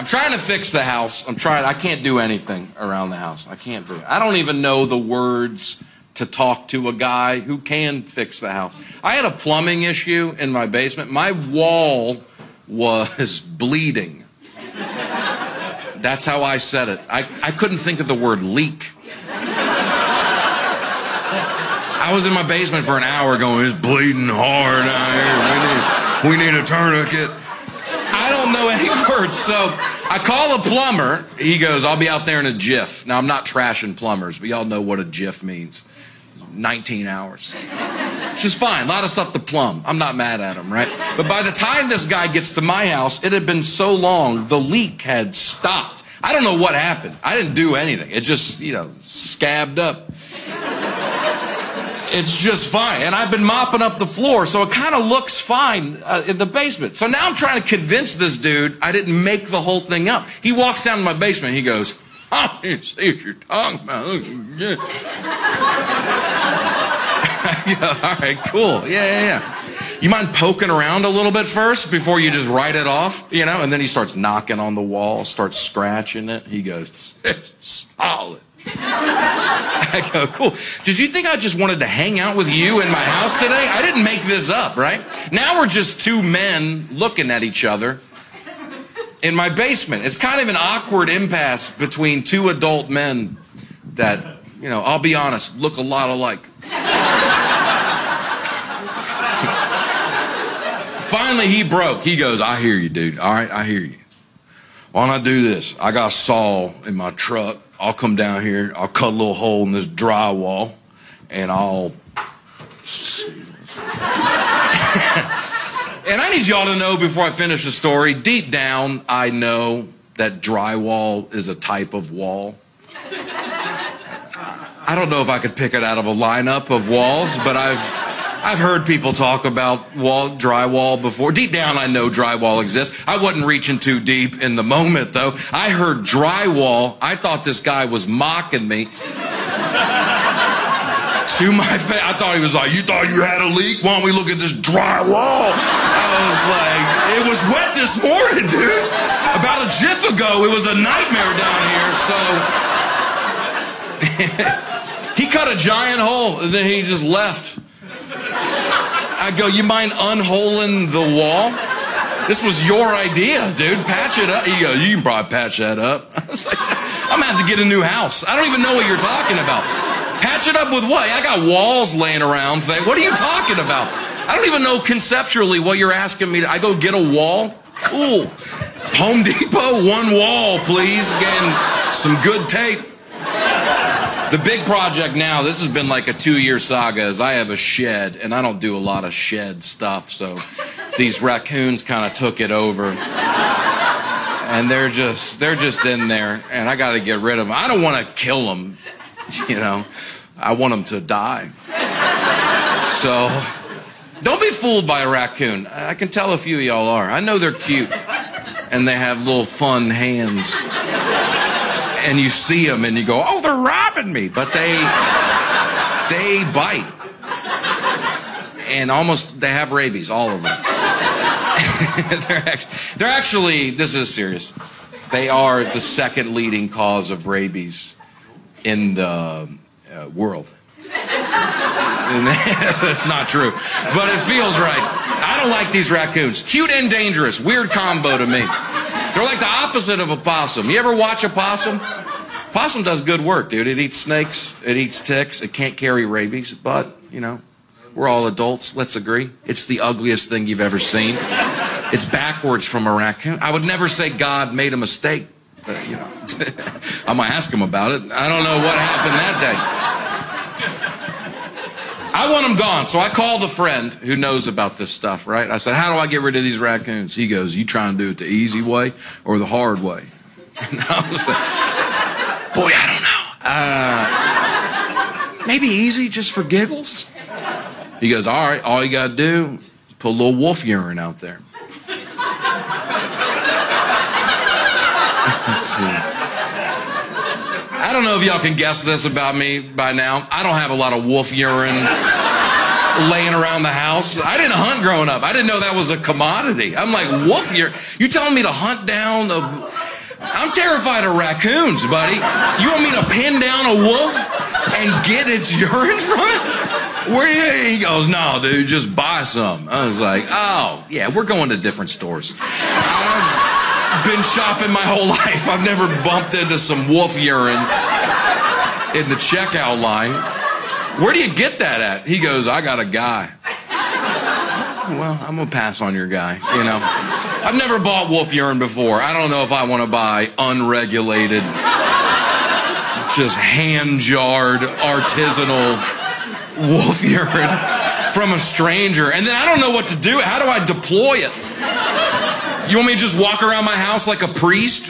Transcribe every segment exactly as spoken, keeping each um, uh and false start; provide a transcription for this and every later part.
I'm trying to fix the house. I'm trying. I can't do anything around the house. I can't do it. I don't even know the words to talk to a guy who can fix the house. I had a plumbing issue in my basement. My wall was bleeding. That's how I said it. I, I couldn't think of the word leak. I was in my basement for an hour going, it's bleeding hard out here. We need, we need a tourniquet. I don't know any words, so I call a plumber. He goes, I'll be out there in a jiff. Now, I'm not trashing plumbers, but y'all know what a jiff means. nineteen hours. Which is fine. A lot of stuff to plumb. I'm not mad at him, right? But by the time this guy gets to my house, it had been so long, the leak had stopped. I don't know what happened. I didn't do anything. It just, you know, scabbed up. It's just fine. And I've been mopping up the floor, so it kind of looks fine uh, in the basement. So now I'm trying to convince this dude I didn't make the whole thing up. He walks down to my basement. He goes, oh, you see what you're talking about. Yeah, all right, cool. Yeah, yeah, yeah. You mind poking around a little bit first before you just write it off, you know? And then he starts knocking on the wall, starts scratching it. He goes, it's solid. I go, cool. Did you think I just wanted to hang out with you in my house today? I didn't make this up, right? Now we're just two men looking at each other in my basement. It's kind of an awkward impasse between two adult men that, you know, I'll be honest, look a lot alike. Finally, he broke. He goes, I hear you, dude. All right, I hear you. Why don't I do this? I got a saw in my truck. I'll come down here. I'll cut a little hole in this drywall, and I'll... And I need y'all to know before I finish the story, deep down, I know that drywall is a type of wall. I don't know if I could pick it out of a lineup of walls, but I've... I've heard people talk about wall, drywall before. Deep down, I know drywall exists. I wasn't reaching too deep in the moment, though. I heard drywall. I thought this guy was mocking me. To my face, I thought he was like, you thought you had a leak? Why don't we look at this drywall? I was like, it was wet this morning, dude. About a jiff ago, it was a nightmare down here, so... He cut a giant hole, and then he just left. I go, you mind unholing the wall? This was your idea, dude. Patch it up. He goes, you can probably patch that up. I was like, I'm going to have to get a new house. I don't even know what you're talking about. Patch it up with what? I got walls laying around. What are you talking about? I don't even know conceptually what you're asking me to. I go get a wall? Cool. Home Depot, one wall, please. Again, some good tape. The big project now, this has been like a two-year saga, is I have a shed, and I don't do a lot of shed stuff, so these raccoons kind of took it over. And they're just, they're just in there, and I got to get rid of them. I don't want to kill them, you know. I want them to die. So, don't be fooled by a raccoon. I can tell a few of y'all are. I know they're cute, and they have little fun hands. And you see them and you go, oh, they're robbing me. But they, they bite. And almost, they have rabies, all of them. they're, actually, they're actually, this is serious. They are the second leading cause of rabies in the uh, world. That's not true. But it feels right. I don't like these raccoons. Cute and dangerous. Weird combo to me. They're like the opposite of a possum. You ever watch a possum? Possum does good work, dude. It eats snakes. It eats ticks. It can't carry rabies. But, you know, we're all adults. Let's agree. It's the ugliest thing you've ever seen. It's backwards from a raccoon. I would never say God made a mistake. But, you know, I'm going to ask him about it. I don't know what happened that day. I want them gone. So I called a friend who knows about this stuff, right? I said, how do I get rid of these raccoons? He goes, you trying to do it the easy way or the hard way? And I was like, boy, I don't know. Uh, maybe easy just for giggles. He goes, all right, all you got to do is put a little wolf urine out there. Let's see. I don't know if y'all can guess this about me by now. I don't have a lot of wolf urine laying around the house. I didn't hunt growing up. I didn't know that was a commodity. I'm like, wolf urine? You telling me to hunt down a... I'm terrified of raccoons, buddy. You want me to pin down a wolf and get its urine from it? Where you? He goes, no, dude, just buy some. I was like, oh, yeah, we're going to different stores. I've been shopping my whole life. I've never bumped into some wolf urine in the checkout line. Where do you get that at? He goes, I got a guy. Well, I'm going to pass on your guy, you know. I've never bought wolf urine before. I don't know if I want to buy unregulated, just hand-jarred, artisanal wolf urine from a stranger. And then I don't know what to do. How do I deploy it? You want me to just walk around my house like a priest?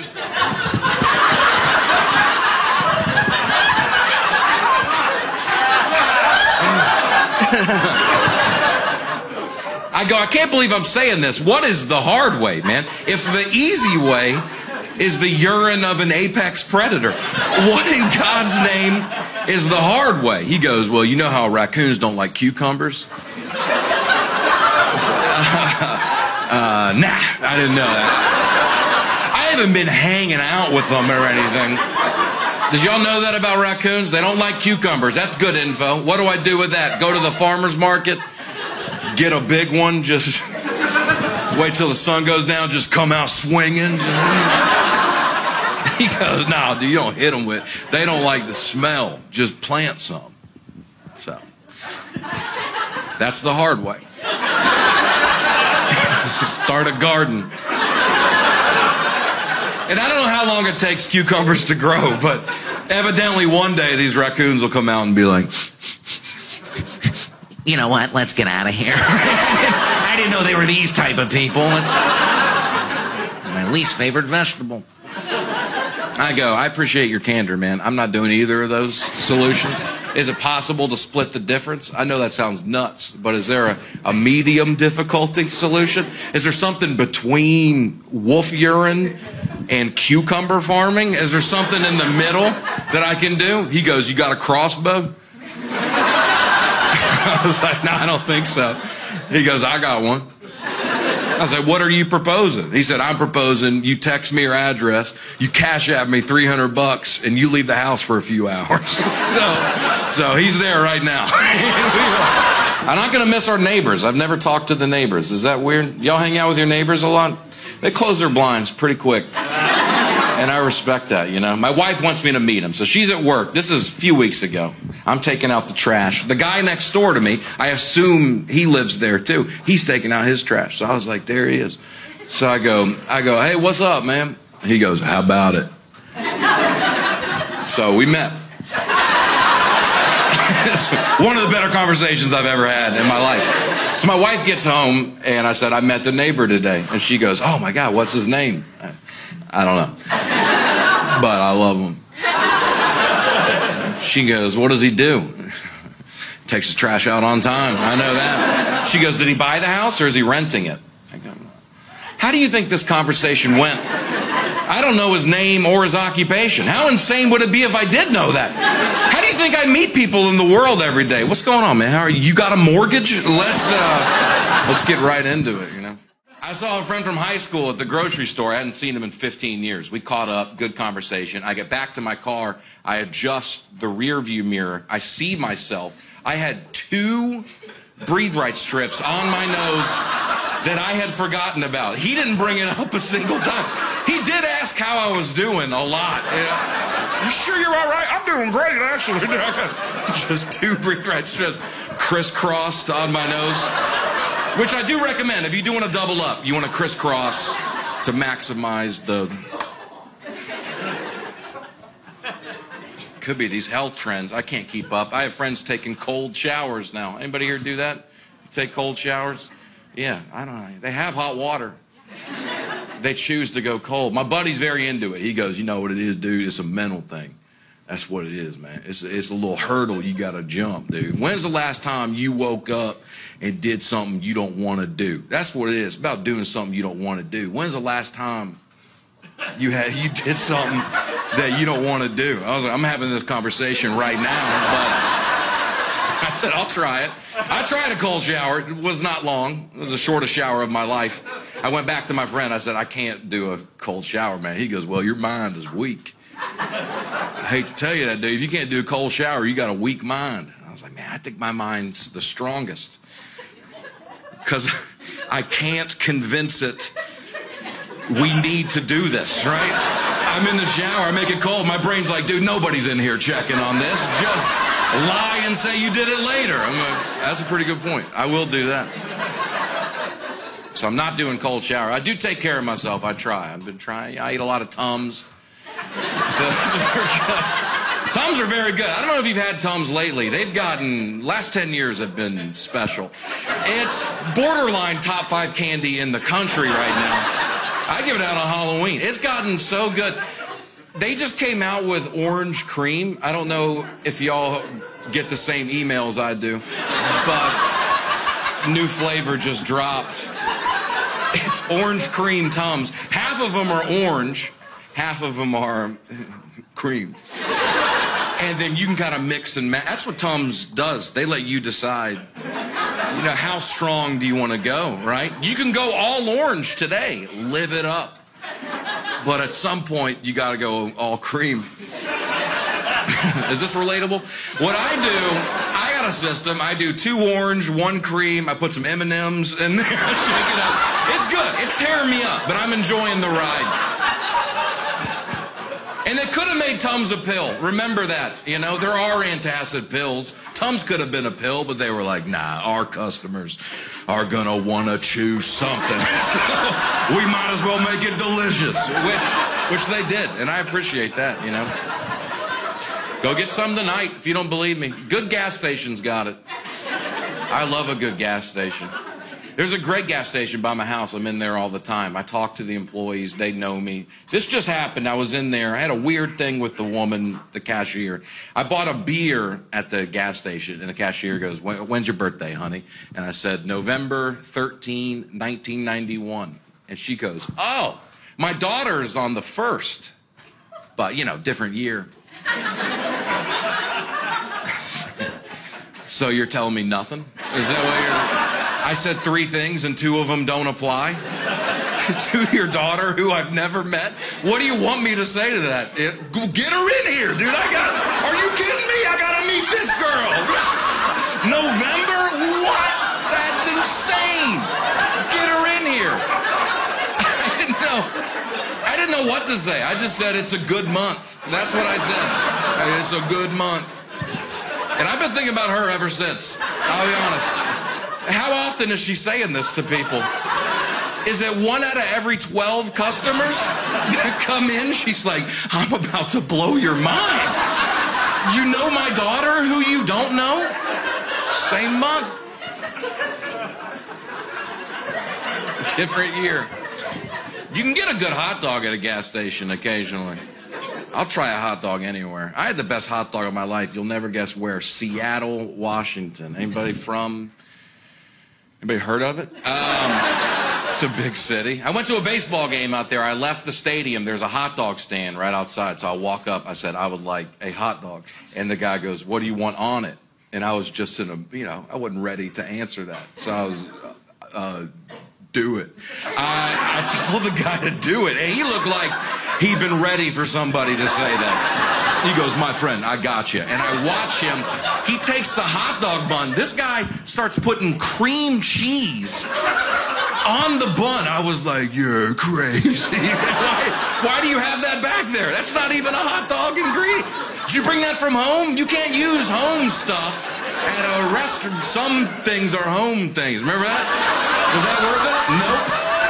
I go, I can't believe I'm saying this. What is the hard way, man? If the easy way is the urine of an apex predator, what in God's name is the hard way? He goes, well, you know how raccoons don't like cucumbers? uh, uh, nah, I didn't know that. I haven't been hanging out with them or anything. Did y'all know that about raccoons? They don't like cucumbers. That's good info. What do I do with that? Go to the farmer's market? Get a big one, just wait till the sun goes down, just come out swinging. He goes, no, dude, you don't hit them with, they don't like the smell, just plant some. So, that's the hard way. Start a garden. And I don't know how long it takes cucumbers to grow, but evidently one day these raccoons will come out and be like, you know what? Let's get out of here. I didn't know they were these type of people. It's my least favorite vegetable. I go, I appreciate your candor, man. I'm not doing either of those solutions. Is it possible to split the difference? I know that sounds nuts, but is there a, a medium difficulty solution? Is there something between wolf urine and cucumber farming? Is there something in the middle that I can do? He goes, you got a crossbow? I was like, no, I don't think so. He goes, I got one. I said, what are you proposing? He said, I'm proposing you text me your address, you cash at me three hundred bucks, and you leave the house for a few hours. so, so he's there right now. I'm not going to miss our neighbors. I've never talked to the neighbors. Is that weird? Y'all hang out with your neighbors a lot? They close their blinds pretty quick. And I respect that, you know. My wife wants me to meet him, so she's at work. This is a few weeks ago. I'm taking out the trash. The guy next door to me, I assume he lives there too. He's taking out his trash. So I was like, there he is. So I go, I go, hey, what's up, man? He goes, how about it? So we met. It's one of the better conversations I've ever had in my life. So my wife gets home, and I said, I met the neighbor today. And she goes, oh, my God, what's his name? I don't know. But I love him. She goes, what does he do? Takes his trash out on time. I know that. She goes, did he buy the house or is he renting it? I go, how do you think this conversation went? I don't know his name or his occupation. How insane would it be if I did know that? How do you think I meet people in the world every day? What's going on, man? How are you? You got a mortgage? Let's, uh, let's get right into it, you know? I saw a friend from high school at the grocery store. I hadn't seen him in fifteen years. We caught up, good conversation. I get back to my car. I adjust the rear view mirror. I see myself. I had two Breathe Right strips on my nose that I had forgotten about. He didn't bring it up a single time. He did ask how I was doing a lot. You know, you sure you're all right? I'm doing great, actually. Just two Breathe Right strips crisscrossed on my nose. Which I do recommend. If you're doing a double up, you want to crisscross to maximize the... Could be these health trends. I can't keep up. I have friends taking cold showers now. Anybody here do that? Take cold showers? Yeah, I don't know. They have hot water. They choose to go cold. My buddy's very into it. He goes, you know what it is, dude? It's a mental thing. That's what it is, man. It's, it's a little hurdle you got to jump, dude. When's the last time you woke up and did something you don't want to do? That's what it is. It's about doing something you don't want to do. When's the last time you had you did something that you don't want to do? I was like, I'm having this conversation right now, but I said, I'll try it. I tried a cold shower. It was not long. It was the shortest shower of my life. I went back to my friend. I said, I can't do a cold shower, man. He goes, well, your mind is weak. I hate to tell you that, dude. If you can't do a cold shower, you got a weak mind. I was like, man, I think my mind's the strongest. Because I can't convince it we need to do this, right? I'm in the shower, I make it cold. My brain's like, dude, nobody's in here checking on this. Just lie and say you did it later. I'm like, that's a pretty good point. I will do that. So I'm not doing cold shower. I do take care of myself. I try. I've been trying. I eat a lot of Tums. Tums are very good. I don't know if you've had Tums lately. They've gotten, last ten years have been special. It's borderline top five candy in the country right now. I give it out on Halloween. It's gotten so good. They just came out with orange cream. I don't know if y'all get the same emails I do, but new flavor just dropped. It's orange cream Tums. Half of them are orange, half of them are cream. And then you can kind of mix and match. That's what Tums does. They let you decide, you know, how strong do you want to go, right? You can go all orange today, live it up. But at some point, you got to go all cream. Is this relatable? What I do, I got a system. I do two orange, one cream. I put some M and M's in there. I shake it up. It's good. It's tearing me up, but I'm enjoying the ride. And they could have made Tums a pill. Remember that. You know, there are antacid pills. Tums could have been a pill, but they were like, nah, our customers are going to want to chew something. So we might as well make it delicious, which, which they did. And I appreciate that, you know. Go get some tonight if you don't believe me. Good gas stations got it. I love a good gas station. There's a great gas station by my house. I'm in there all the time. I talk to the employees. They know me. This just happened. I was in there. I had a weird thing with the woman, the cashier. I bought a beer at the gas station, and the cashier goes, when's your birthday, honey? And I said, November thirteenth, nineteen ninety-one. And she goes, oh, my daughter is on the first. But, you know, different year. So you're telling me nothing? Is that what you're... I said three things and two of them don't apply to your daughter who I've never met. What do you want me to say to that? It, get her in here, dude. I got, are you kidding me? I gotta meet this girl. November? What? That's insane. Get her in here. I didn't know. I didn't know what to say. I just said it's a good month. That's what I said. It's a good month. And I've been thinking about her ever since. I'll be honest. How often is she saying this to people? Is it one out of every twelve customers that come in? She's like, I'm about to blow your mind. You know my daughter who you don't know? Same month. Different year. You can get a good hot dog at a gas station occasionally. I'll try a hot dog anywhere. I had the best hot dog of my life. You'll never guess where. Seattle, Washington. Anybody from... Anybody heard of it? Um, it's a big city. I went to a baseball game out there. I left the stadium. There's a hot dog stand right outside. So I walk up. I said, I would like a hot dog. And the guy goes, what do you want on it? And I was just in a, you know, I wasn't ready to answer that. So I was, uh, uh do it. I, I told the guy to do it. And he looked like he'd been ready for somebody to say that. He goes, my friend, I got you. And I watch him. He takes the hot dog bun. This guy starts putting cream cheese on the bun. I was like, you're crazy. why, why do you have that back there? That's not even a hot dog ingredient. Did you bring that from home? You can't use home stuff at a restaurant. Some things are home things. Remember that? Was that worth it? Nope.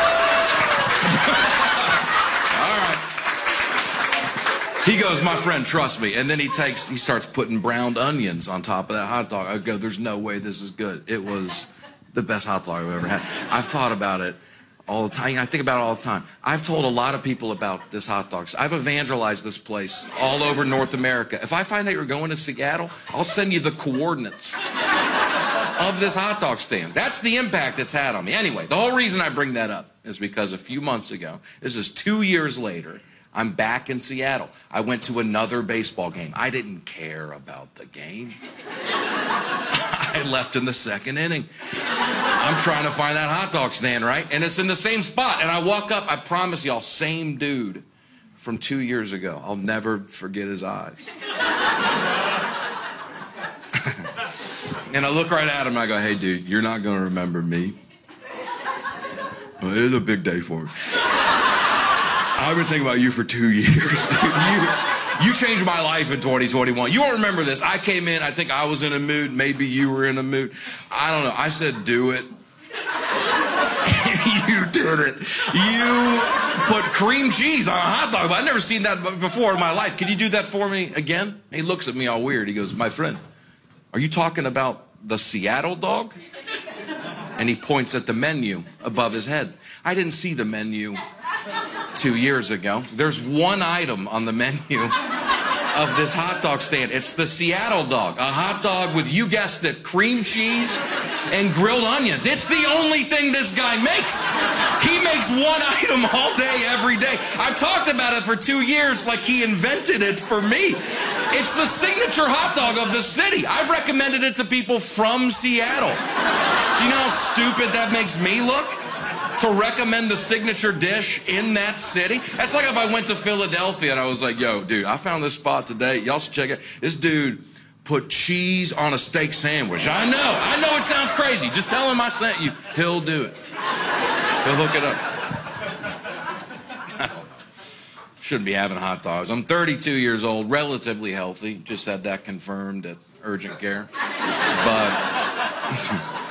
He goes, my friend, trust me. And then he takes, he starts putting browned onions on top of that hot dog. I go, there's no way this is good. It was the best hot dog I've ever had. I've thought about it all the time. I think about it all the time. I've told a lot of people about this hot dog. I've evangelized this place all over North America. If I find out you're going to Seattle, I'll send you the coordinates of this hot dog stand. That's the impact it's had on me. Anyway, the whole reason I bring that up is because a few months ago, this is two years later, I'm back in Seattle. I went to another baseball game. I didn't care about the game. I left in the second inning. I'm trying to find that hot dog stand, right? And it's in the same spot. And I walk up, I promise y'all, same dude from two years ago. I'll never forget his eyes. And I look right at him and I go, hey, dude, you're not going to remember me. Well, it is a big day for me. I've been thinking about you for two years, dude. You, you changed my life in twenty twenty-one. You won't remember this. I came in, I think I was in a mood. Maybe you were in a mood. I don't know. I said, do it. You did it. You put cream cheese on a hot dog. I've never seen that before in my life. Could you do that for me again? He looks at me all weird. He goes, my friend, are you talking about the Seattle dog? And he points at the menu above his head. I didn't see the menu two years ago. There's one item on the menu of this hot dog stand. It's the Seattle dog. A hot dog with, you guessed it, cream cheese and grilled onions. It's the only thing this guy makes. He makes one item all day, every day. I've talked about it for two years like he invented it for me. It's the signature hot dog of the city. I've recommended it to people from Seattle. Do you know how stupid that makes me look? To recommend the signature dish in that city? That's like if I went to Philadelphia and I was like, yo, dude, I found this spot today. Y'all should check it. This dude put cheese on a steak sandwich. I know. I know it sounds crazy. Just tell him I sent you. He'll do it. He'll hook it up. Shouldn't be having hot dogs. I'm thirty-two years old, relatively healthy. Just had that confirmed at urgent care. But